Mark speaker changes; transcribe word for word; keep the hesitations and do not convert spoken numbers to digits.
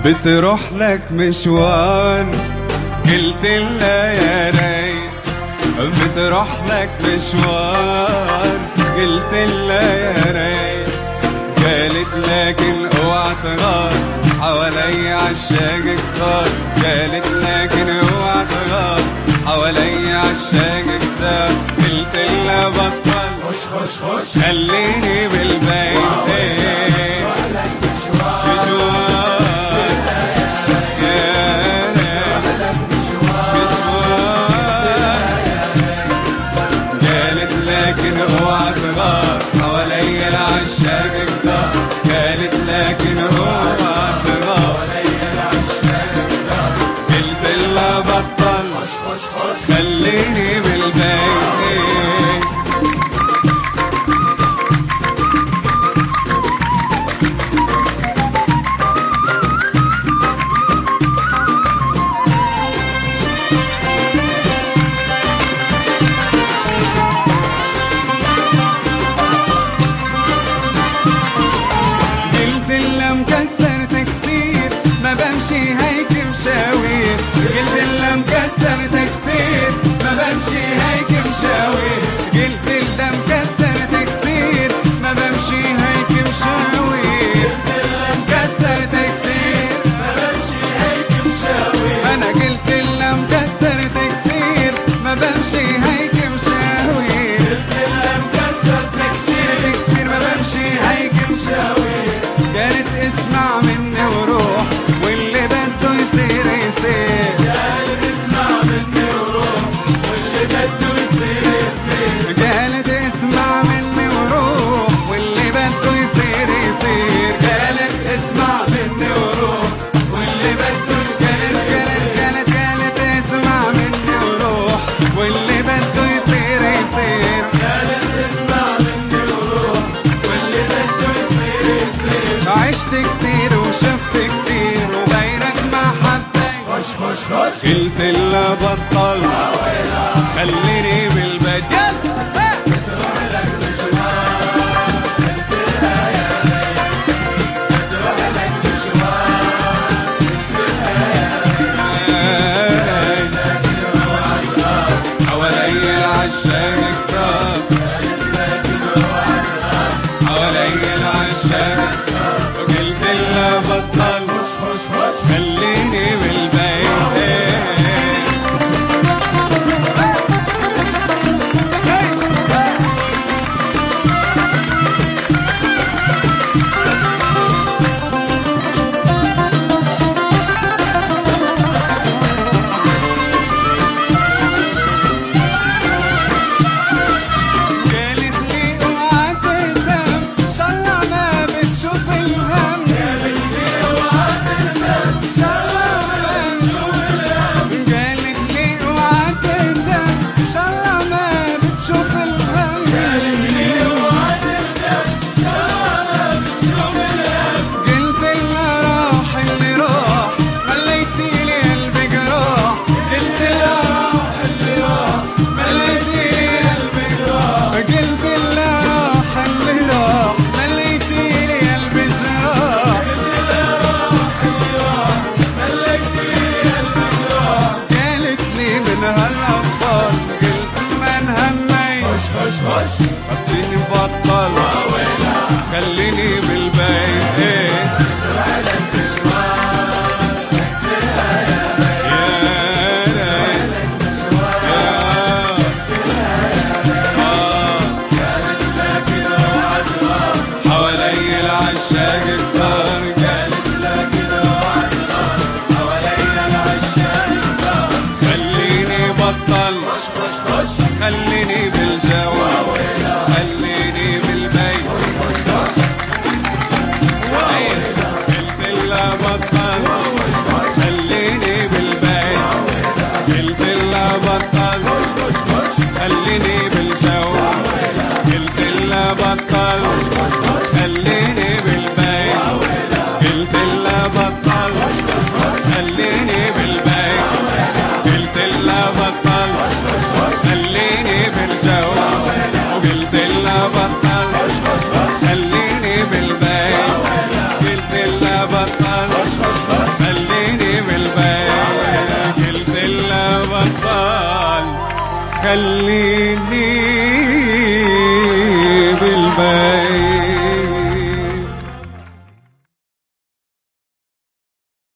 Speaker 1: بتروح لك مشوار قلت لها يا ريت، بتروح لك مشوار قلت لها يا ريت، قالت لكن اوعى تغار حوالي عشاق كتار، قالت لكن اوعى تغار حوالي عشاق كتار، قلت لها بطل خش خش خش خليني بالبيت ايه مشوار لكن اوعى تغار حوالي العشاق كتار، قالت لكن اوعى تغار حوالي العشاق كتار، قلت لها بطل خليني بالبيت. مكسر تكسير ما بمشي هيك مشاوير، قلت لها مكسر تكسير ما بمشي هيك مشاوير، قلت لها مكسر تكسير ما بمشي هيك مشاوير، قلت لها مكسر تكسير ما بمشي هيك مشاوير، انا قلت لها مكسر تكسير ما بمشي هيك مشاوير، قلت لها مكسر تكسير تكسير ما بمشي هيك مشاوير، قالت اسمع مني وروح واللي بده يصير يصير، قالت اسمع مني وروح واللي بده يصير يصير، قالت اسمع مني وروح واللي بده يصير يصير، قالت اسمع مني وروح واللي بده يصير يصير، قالت قالت اسمع مني وروح واللي بده يصير يصير، قالت اسمع مني وروح واللي بده يصير يصير، عشت كتير وشفت كتير وغيرك ما حبيت خش خش خش، قلت لها بطل خليني بالبيت يلا بتروح لك مشوار، قلت لها يا ريت بتروح لك مشوار، قلت لها يا ريت لكن اوعى تغار حوالي العشاق كتار، قالت لكن اوعى تغار حوالي العشاق كتار، وقلت لها بطل خليني بالبيت. قالت لي اوعى تهتم شرع ما بتشوف الهم، قالت لي اوعى تهتم شرع ما بتشوف الهم، قالت لي اوعى تهتم شرع ما بتشوف الهم، قالت لي اوعى تهتم شرع ما بتشوف الهم، قلت لها راح اللي راح مليتي لي قلبي جراح، قلت لها راح اللي راح مليتي لي قلبي جراح، قلت لها راح اللي راح مليتي لي قلبي جراح، قلت لها راح اللي راح مليتي لي قلبي جراح، قالت لي من هالاطفال قلت ما نهمي خش خش خش خليني بطل خليني بالبيت ايه بتروح لك مشوار، قلت لها يا ريت يا ريت مشوار، قلت لها يا ريت قالت لكن اوعى تغار حوالي العشاق كتار، قالت لكن اوعى تغار حوالي العشاق كتار، خليني بطل خش خش خش خليني بالجو خليني بالبيت خش خش خش قلت لها بطل خليني بالبيت، قلت لها بطل خليني بالجو، قلت لها بطل خليني بالبيت، قلت لها بطل خليني بالبيت، قلت لها بطل خليني بالجو، وقلت لها بطل خليني بالبيت، قلت لها بطل خليك